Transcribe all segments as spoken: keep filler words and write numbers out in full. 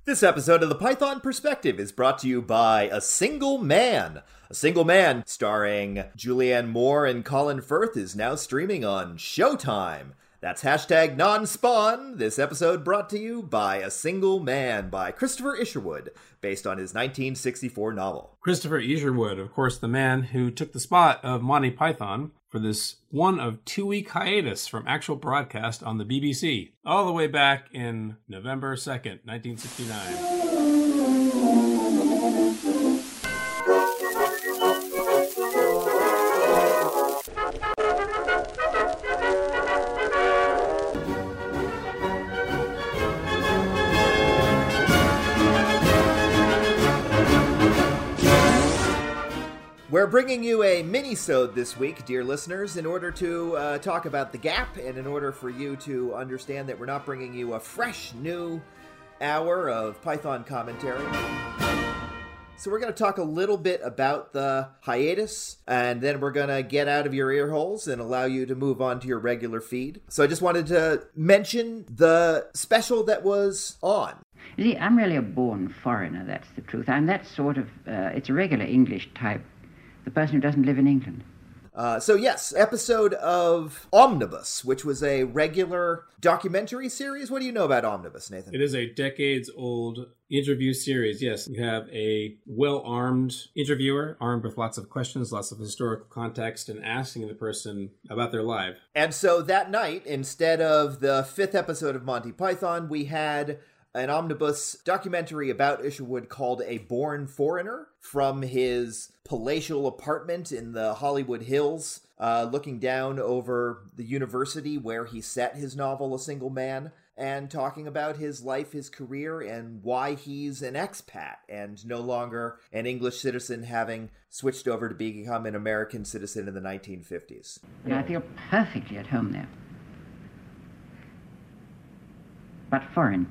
This episode of The Python Perspective is brought to you by A Single Man. A Single Man, starring Julianne Moore and Colin Firth, is now streaming on Showtime. That's hashtag non-spawn. This episode brought to you by A Single Man by Christopher Isherwood, based on his nineteen sixty-four novel. Christopher Isherwood, of course, the man who took the spot of Monty Python for this one of two-week hiatus from actual broadcast on the B B C, all the way back in November second, nineteen sixty-nine. We're bringing you a mini-sode this week, dear listeners, in order to uh, talk about The Gap, and in order for you to understand that we're not bringing you a fresh, new hour of Python commentary. So we're going to talk a little bit about the hiatus, and then we're going to get out of your ear holes and allow you to move on to your regular feed. So I just wanted to mention the special that was on. You see, I'm really a born foreigner, that's the truth. I'm that sort of, uh, it's a regular English type. The person who doesn't live in England. Uh, so yes, episode of Omnibus, which was a regular documentary series. What do you know about Omnibus, Nathan? It is a decades-old interview series, yes. You have a well-armed interviewer, armed with lots of questions, lots of historical context, and asking the person about their life. And so that night, instead of the fifth episode of Monty Python, we had an omnibus documentary about Isherwood called A Born Foreigner, from his palatial apartment in the Hollywood Hills, uh, looking down over the university where he set his novel A Single Man, and talking about his life, his career, and why he's an expat and no longer an English citizen, having switched over to become an American citizen in the nineteen fifties. And I feel perfectly at home there. But foreign.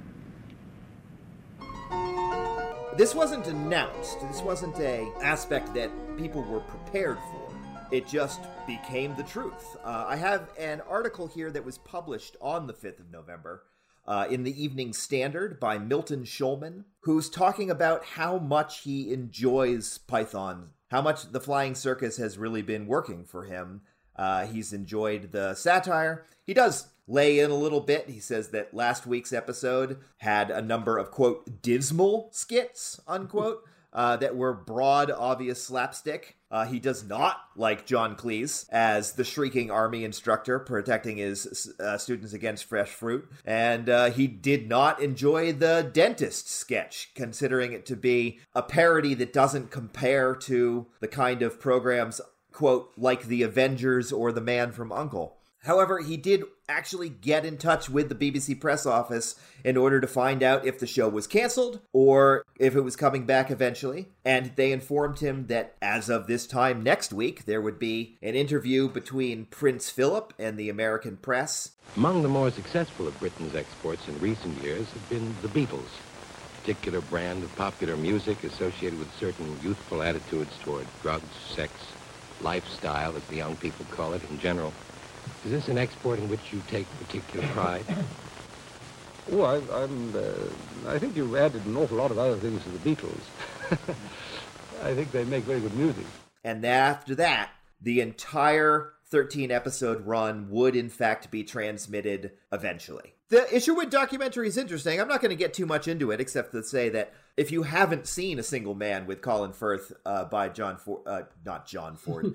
This wasn't announced. This wasn't a aspect that people were prepared for. It just became the truth. Uh, I have an article here that was published on the fifth of November uh, in the Evening Standard by Milton Schulman, who's talking about how much he enjoys Python, how much the Flying Circus has really been working for him. Uh, he's enjoyed the satire. He does lay in a little bit. He says that last week's episode had a number of, quote, dismal skits, unquote, uh, that were broad, obvious slapstick. Uh, he does not like John Cleese as the shrieking army instructor protecting his uh, students against fresh fruit. And uh, he did not enjoy the dentist sketch, considering it to be a parody that doesn't compare to the kind of programs, quote, like The Avengers or The Man from U N C L E. However, he did actually get in touch with the B B C press office in order to find out if the show was canceled or if it was coming back eventually. And they informed him that as of this time next week, there would be an interview between Prince Philip and the American press. Among the more successful of Britain's exports in recent years have been the Beatles, a particular brand of popular music associated with certain youthful attitudes toward drugs, sex, lifestyle, as the young people call it in general. Is this an export in which you take particular pride? Oh, I, I'm, uh, I think you've added an awful lot of other things to the Beatles. I think they make very good music. And then after that, the entire thirteen-episode run would, in fact, be transmitted eventually. The Isherwood documentary is interesting. I'm not going to get too much into it, except to say that if you haven't seen A Single Man with Colin Firth uh, by John Ford, uh, not John Ford,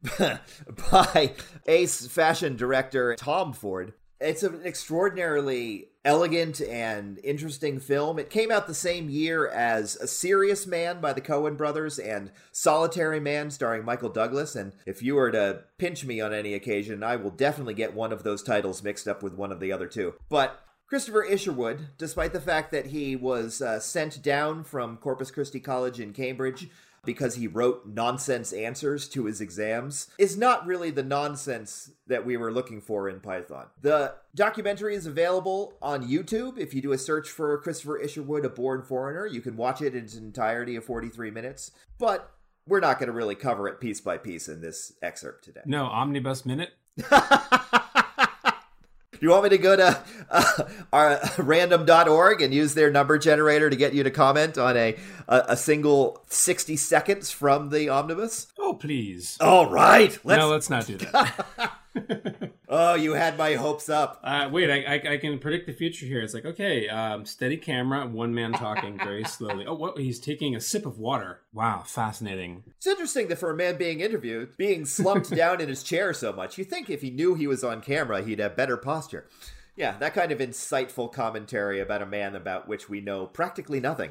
by ace fashion director Tom Ford, it's an extraordinarily elegant and interesting film. It came out the same year as A Serious Man by the Coen brothers and Solitary Man starring Michael Douglas. And if you were to pinch me on any occasion, I will definitely get one of those titles mixed up with one of the other two. But Christopher Isherwood, despite the fact that he was uh, sent down from Corpus Christi College in Cambridge because he wrote nonsense answers to his exams, is not really the nonsense that we were looking for in Python. The documentary is available on YouTube. If you do a search for Christopher Isherwood, A Born Foreigner, you can watch it in its entirety of forty-three minutes. But we're not going to really cover it piece by piece in this excerpt today. No Omnibus Minute? Do you want me to go to uh, our random dot org and use their number generator to get you to comment on a, a, a single sixty seconds from the omnibus? Oh, please. All right. Let's... No, let's not do that. Oh, you had my hopes up. Uh, wait, I, I I can predict the future here. It's like, okay, um, steady camera, one man talking very slowly. Oh, what? He's taking a sip of water. Wow, fascinating. It's interesting that for a man being interviewed, being slumped down in his chair so much, you'd think if he knew he was on camera, he'd have better posture. Yeah, that kind of insightful commentary about a man about which we know practically nothing.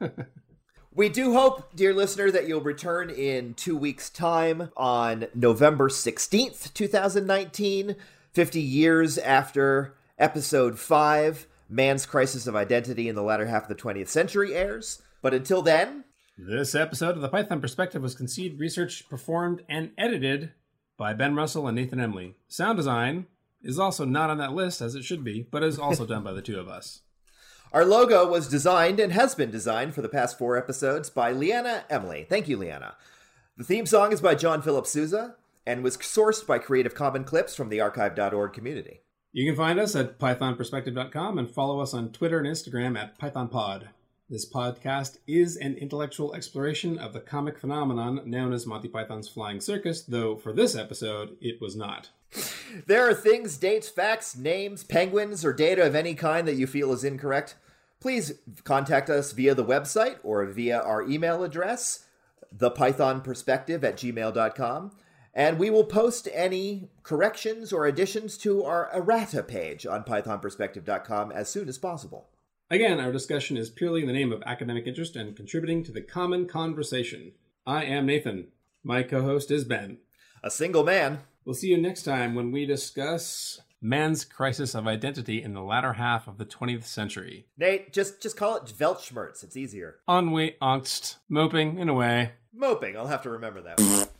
We do hope, dear listener, that you'll return in two weeks' time on November sixteenth, twenty nineteen, fifty years after episode five, Man's Crisis of Identity in the Latter Half of the twentieth Century airs. But until then... This episode of The Python Perspective was conceived, researched, performed, and edited by Ben Russell and Nathan Emley. Sound design is also not on that list, as it should be, but is also done by the two of us. Our logo was designed and has been designed for the past four episodes by Leanna Emley. Thank you, Leanna. The theme song is by John Philip Sousa and was sourced by Creative Commons clips from the archive dot org community. You can find us at python perspective dot com and follow us on Twitter and Instagram at pythonpod. This podcast is an intellectual exploration of the comic phenomenon known as Monty Python's Flying Circus, though for this episode, it was not. There are things, dates, facts, names, penguins, or data of any kind that you feel is incorrect. Please contact us via the website or via our email address, the python perspective at gmail dot com, and we will post any corrections or additions to our errata page on python perspective dot com as soon as possible. Again, our discussion is purely in the name of academic interest and contributing to the common conversation. I am Nathan. My co-host is Ben. A single man. We'll see you next time when we discuss Man's Crisis of Identity in the latter half of the twentieth century. Nate, just just call it Weltschmerz. It's easier. Ennui, angst, moping, in a way. Moping. I'll have to remember that.